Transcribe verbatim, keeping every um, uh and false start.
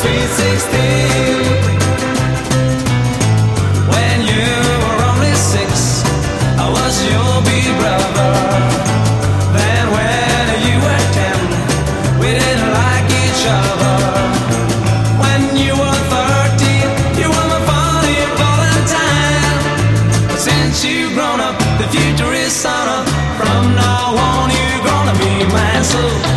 sweet sixteen. When you were only six, I was your big brother. Then when you were ten, we didn't like each other. When you were thirteen, you were my funny Valentine. But since you've grown up, the future is sun up. From now on, you're gonna be mine. So